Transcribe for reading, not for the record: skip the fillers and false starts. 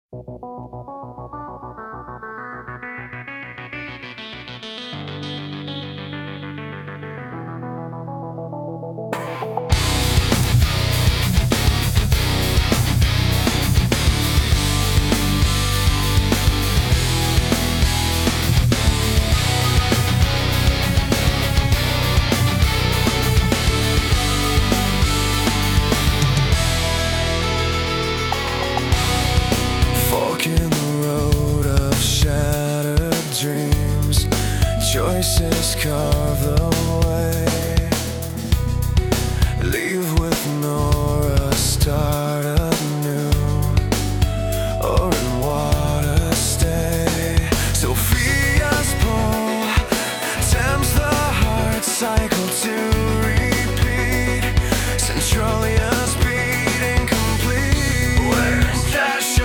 Fork in the road of shattered dreams. Choices carve the